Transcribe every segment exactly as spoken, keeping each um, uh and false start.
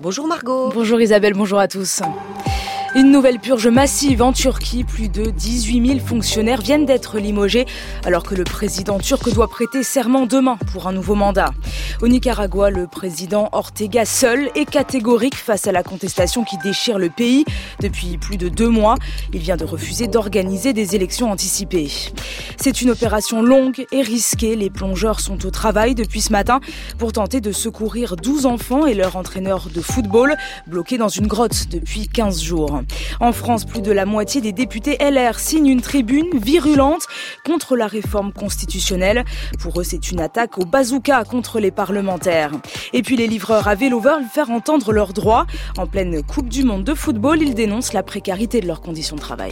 Bonjour Margot. Bonjour Isabelle, bonjour à tous. Une nouvelle purge massive en Turquie. Plus de dix-huit mille fonctionnaires viennent d'être limogés alors que le président turc doit prêter serment demain pour un nouveau mandat. Au Nicaragua, le président Ortega seul est catégorique face à la contestation qui déchire le pays depuis plus de deux mois. Il vient de refuser d'organiser des élections anticipées. C'est une opération longue et risquée. Les plongeurs sont au travail depuis ce matin pour tenter de secourir douze enfants et leur entraîneur de football bloqués dans une grotte depuis quinze jours. En France, plus de la moitié des députés L R signent une tribune virulente contre la réforme constitutionnelle. Pour eux, c'est une attaque au bazooka contre les parlementaires. Et puis les livreurs à vélo veulent faire entendre leurs droits. En pleine Coupe du Monde de football, ils dénoncent la précarité de leurs conditions de travail.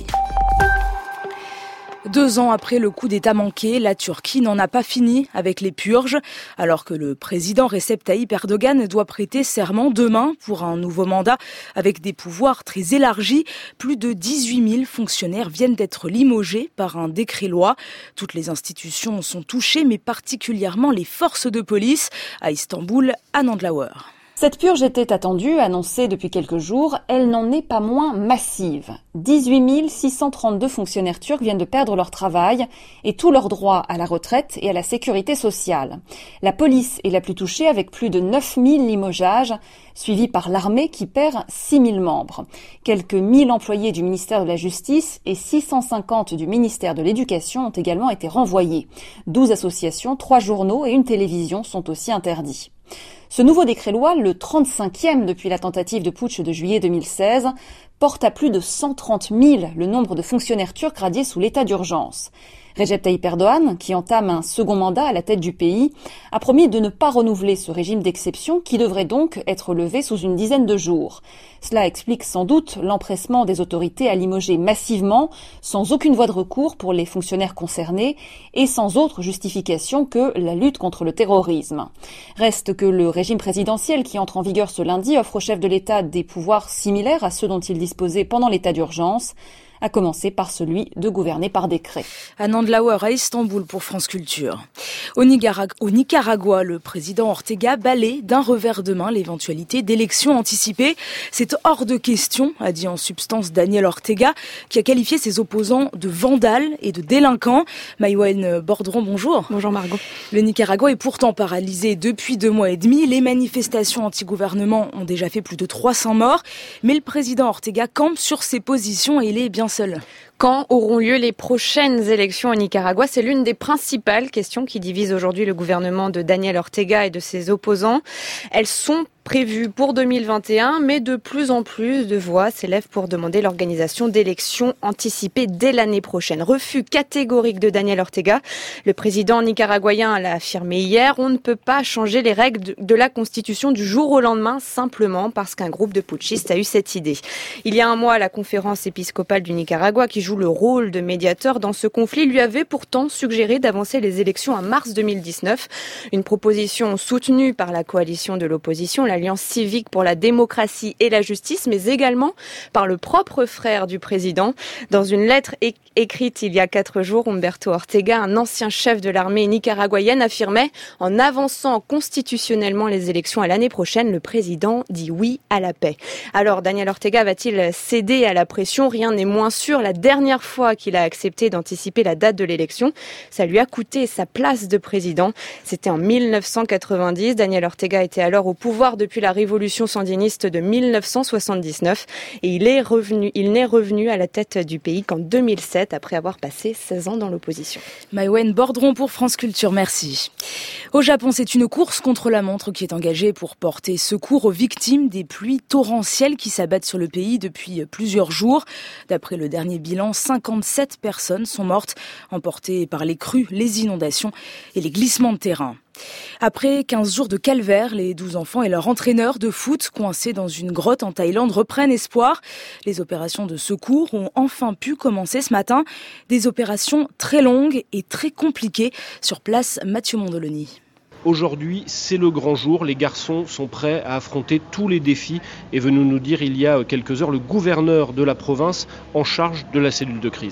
Deux ans après le coup d'État manqué, la Turquie n'en a pas fini avec les purges. Alors que le président Recep Tayyip Erdogan doit prêter serment demain pour un nouveau mandat avec des pouvoirs très élargis, plus de dix-huit mille fonctionnaires viennent d'être limogés par un décret-loi. Toutes les institutions sont touchées, mais particulièrement les forces de police. À Istanbul, Anne Andlauer. Cette purge était attendue, annoncée depuis quelques jours, elle n'en est pas moins massive. dix-huit mille six cent trente-deux fonctionnaires turcs viennent de perdre leur travail et tous leurs droits à la retraite et à la sécurité sociale. La police est la plus touchée avec plus de neuf mille limogeages, suivie par l'armée qui perd six mille membres. Quelques mille employés du ministère de la Justice et six cent cinquante du ministère de l'Éducation ont également été renvoyés. douze associations, trois journaux et une télévision sont aussi interdits. Ce nouveau décret-loi, le trente-cinquième depuis la tentative de putsch de juillet deux mille seize, porte à plus de cent trente mille le nombre de fonctionnaires turcs radiés sous l'état d'urgence. Recep Tayyip Erdogan, qui entame un second mandat à la tête du pays, a promis de ne pas renouveler ce régime d'exception qui devrait donc être levé sous une dizaine de jours. Cela explique sans doute l'empressement des autorités à limoger massivement, sans aucune voie de recours pour les fonctionnaires concernés et sans autre justification que la lutte contre le terrorisme. Reste que le régime présidentiel qui entre en vigueur ce lundi offre au chef de l'État des pouvoirs similaires à ceux dont il disposait pendant l'état d'urgence, à commencer par celui de gouverner par décret. Anne Andlauer à Istanbul pour France Culture. Au Nicaragua, au Nicaragua, le président Ortega balaie d'un revers de main l'éventualité d'élections anticipées. C'est hors de question, a dit en substance Daniel Ortega, qui a qualifié ses opposants de vandales et de délinquants. Maïwenn Bordron, bonjour. Bonjour Margot. Le Nicaragua est pourtant paralysé depuis deux mois et demi. Les manifestations anti-gouvernement ont déjà fait plus de trois cents morts. Mais le président Ortega campe sur ses positions et il est bien seul. Quand auront lieu les prochaines élections au Nicaragua? C'est l'une des principales questions qui divisent aujourd'hui le gouvernement de Daniel Ortega et de ses opposants. Elles sont prévues pour deux mille vingt et un, mais de plus en plus de voix s'élèvent pour demander l'organisation d'élections anticipées dès l'année prochaine. Refus catégorique de Daniel Ortega. Le président nicaraguayen l'a affirmé hier, on ne peut pas changer les règles de la Constitution du jour au lendemain simplement parce qu'un groupe de putschistes a eu cette idée. Il y a un mois, la conférence épiscopale du Nicaragua, qui joue le rôle de médiateur dans ce conflit, lui avait pourtant suggéré d'avancer les élections à mars deux mille dix-neuf. Une proposition soutenue par la coalition de l'opposition, l'Alliance civique pour la démocratie et la justice, mais également par le propre frère du président. Dans une lettre é- écrite il y a quatre jours, Humberto Ortega, un ancien chef de l'armée nicaraguayenne, affirmait « En avançant constitutionnellement les élections à l'année prochaine, le président dit oui à la paix ». Alors Daniel Ortega va-t-il céder à la pression? Rien n'est moins sûr. La dernière fois qu'il a accepté d'anticiper la date de l'élection, ça lui a coûté sa place de président. C'était en mille neuf cent quatre-vingt-dix. Daniel Ortega était alors au pouvoir depuis la révolution sandiniste de mille neuf cent soixante-dix-neuf et il est revenu, il n'est revenu à la tête du pays qu'en deux mille sept après avoir passé seize ans dans l'opposition. Maïwenn Bordron pour France Culture, merci. Au Japon, c'est une course contre la montre qui est engagée pour porter secours aux victimes des pluies torrentielles qui s'abattent sur le pays depuis plusieurs jours. D'après le dernier bilan, cinquante-sept personnes sont mortes, emportées par les crues, les inondations et les glissements de terrain. Après quinze jours de calvaire, les douze enfants et leur entraîneur de foot coincés dans une grotte en Thaïlande reprennent espoir. Les opérations de secours ont enfin pu commencer ce matin. Des opérations très longues et très compliquées. Sur place, Mathieu Mondoloni. Aujourd'hui, c'est le grand jour. Les garçons sont prêts à affronter tous les défis. Est venu nous dire il y a quelques heures le gouverneur de la province en charge de la cellule de crise.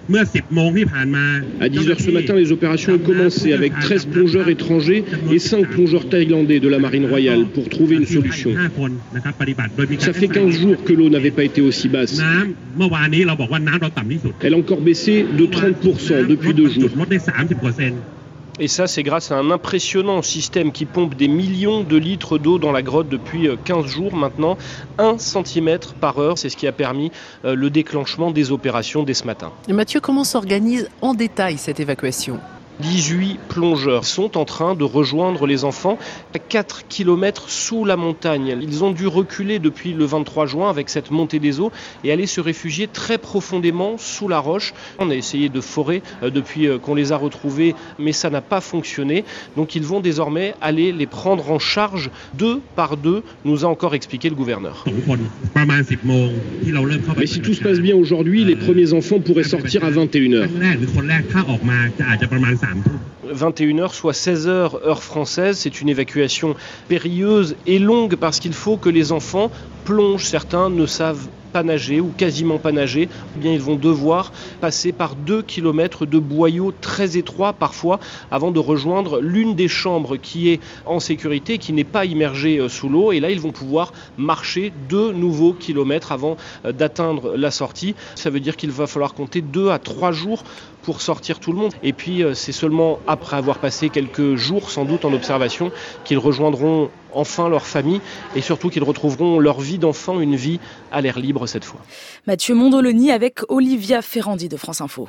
À dix heures ce matin, les opérations ont commencé avec treize plongeurs étrangers et cinq plongeurs thaïlandais de la Marine royale pour trouver une solution. Ça fait quinze jours que l'eau n'avait pas été aussi basse. Elle a encore baissé de trente pour cent depuis deux jours. Et ça, c'est grâce à un impressionnant système qui pompe des millions de litres d'eau dans la grotte depuis quinze jours maintenant. un centimètre par heure, c'est ce qui a permis le déclenchement des opérations dès ce matin. Et Mathieu, comment s'organise en détail cette évacuation ? dix-huit plongeurs sont en train de rejoindre les enfants à quatre kilomètres sous la montagne. Ils ont dû reculer depuis le vingt-trois juin avec cette montée des eaux et aller se réfugier très profondément sous la roche. On a essayé de forer depuis qu'on les a retrouvés, mais ça n'a pas fonctionné. Donc ils vont désormais aller les prendre en charge deux par deux, nous a encore expliqué le gouverneur. Mais si tout se passe bien aujourd'hui, les premiers enfants pourraient sortir à vingt et une heures. vingt et une heures, soit seize heures, heure française. C'est une évacuation périlleuse et longue parce qu'il faut que les enfants plongent. Certains ne savent pas nager ou quasiment pas nager. Eh bien, ils vont devoir passer par deux kilomètres de boyaux très étroits parfois avant de rejoindre l'une des chambres qui est en sécurité, qui n'est pas immergée sous l'eau. Et là, ils vont pouvoir marcher deux nouveaux kilomètres avant d'atteindre la sortie. Ça veut dire qu'il va falloir compter deux à trois jours pour sortir tout le monde. Et puis, c'est seulement après avoir passé quelques jours, sans doute en observation, qu'ils rejoindront enfin leur famille et surtout qu'ils retrouveront leur vie d'enfant, une vie à l'air libre cette fois. Mathieu Mondoloni avec Olivia Ferrandi de France Info.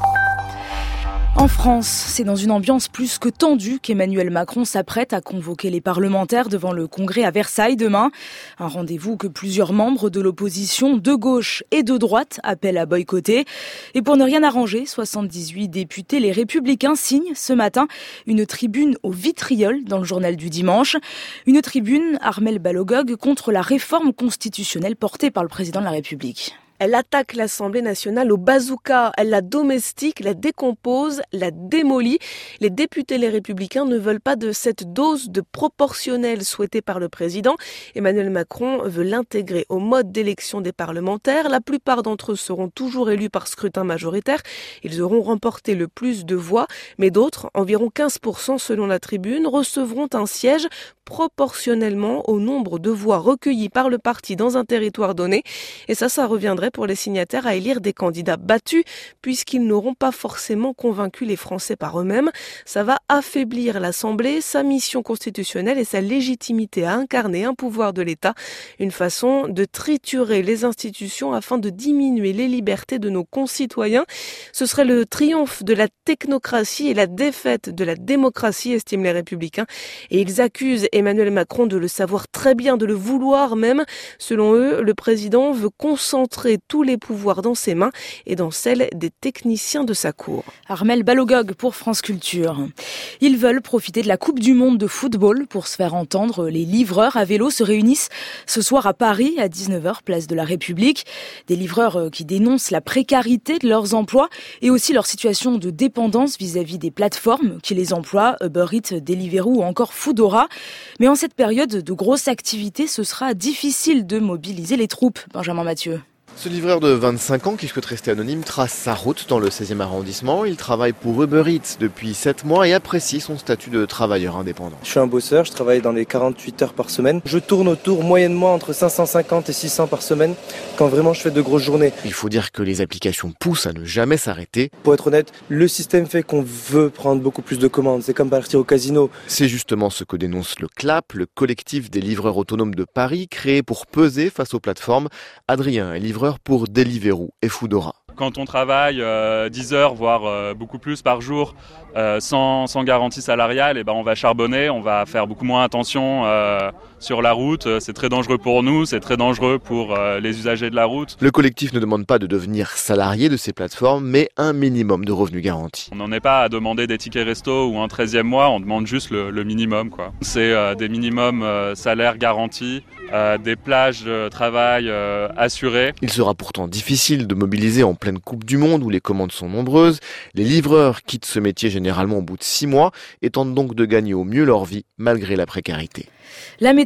En France, c'est dans une ambiance plus que tendue qu'Emmanuel Macron s'apprête à convoquer les parlementaires devant le Congrès à Versailles demain. Un rendez-vous que plusieurs membres de l'opposition, de gauche et de droite, appellent à boycotter. Et pour ne rien arranger, soixante-dix-huit députés, les Républicains, signent ce matin une tribune au vitriol dans le journal du dimanche. Une tribune, Armelle Balogog, contre la réforme constitutionnelle portée par le président de la République. Elle attaque l'Assemblée nationale au bazooka, elle la domestique, la décompose, la démolit. Les députés Les Républicains ne veulent pas de cette dose de proportionnel souhaitée par le président. Emmanuel Macron veut l'intégrer au mode d'élection des parlementaires. La plupart d'entre eux seront toujours élus par scrutin majoritaire. Ils auront remporté le plus de voix, mais d'autres, environ quinze pour cent selon la tribune, recevront un siège proportionnellement au nombre de voix recueillies par le parti dans un territoire donné. Et ça, ça reviendrait pour les signataires à élire des candidats battus puisqu'ils n'auront pas forcément convaincu les Français par eux-mêmes. Ça va affaiblir l'Assemblée, sa mission constitutionnelle et sa légitimité à incarner un pouvoir de l'État. Une façon de triturer les institutions afin de diminuer les libertés de nos concitoyens. Ce serait le triomphe de la technocratie et la défaite de la démocratie, estiment les Républicains. Et ils accusent Emmanuel Macron de le savoir très bien, de le vouloir même. Selon eux, le président veut concentrer tous les pouvoirs dans ses mains et dans celles des techniciens de sa cour. Armelle Balogog pour France Culture. Ils veulent profiter de la Coupe du Monde de football pour se faire entendre. Les livreurs à vélo se réunissent ce soir à Paris à dix-neuf heures, place de la République. Des livreurs qui dénoncent la précarité de leurs emplois et aussi leur situation de dépendance vis-à-vis des plateformes qui les emploient, Uber Eats, Deliveroo ou encore Foodora. Mais en cette période de grosse activité, ce sera difficile de mobiliser les troupes. Benjamin Mathieu. Ce livreur de vingt-cinq ans qui souhaite rester anonyme trace sa route dans le seizième arrondissement. Il travaille pour Uber Eats depuis sept mois et apprécie son statut de travailleur indépendant. Je suis un bosseur, je travaille dans les quarante-huit heures par semaine. Je tourne autour moyennement entre cinq cent cinquante et six cents par semaine quand vraiment je fais de grosses journées. Il faut dire que les applications poussent à ne jamais s'arrêter. Pour être honnête, le système fait qu'on veut prendre beaucoup plus de commandes. C'est comme partir au casino. C'est justement ce que dénonce le C L A P, le collectif des livreurs autonomes de Paris, créé pour peser face aux plateformes. Adrien est livreur pour Deliveroo et Foodora. Quand on travaille euh, dix heures, voire euh, beaucoup plus par jour, euh, sans, sans garantie salariale, et ben on va charbonner, on va faire beaucoup moins attention euh, sur la route. C'est très dangereux pour nous, c'est très dangereux pour euh, les usagers de la route. Le collectif ne demande pas de devenir salarié de ces plateformes, mais un minimum de revenus garantis. On n'en est pas à demander des tickets resto ou un treizième mois, on demande juste le, le minimum, quoi. C'est euh, des minimums euh, salaires garantis, euh, des plages de travail euh, assurées. Il sera pourtant difficile de mobiliser en pleine Coupe du Monde où les commandes sont nombreuses. Les livreurs quittent ce métier généralement au bout de six mois et tentent donc de gagner au mieux leur vie malgré la précarité. La météo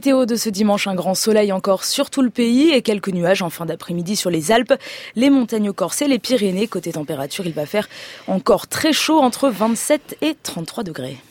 météo de ce dimanche, un grand soleil encore sur tout le pays et quelques nuages en fin d'après-midi sur les Alpes, les montagnes corses et les Pyrénées. Côté température, il va faire encore très chaud entre vingt-sept et trente-trois degrés.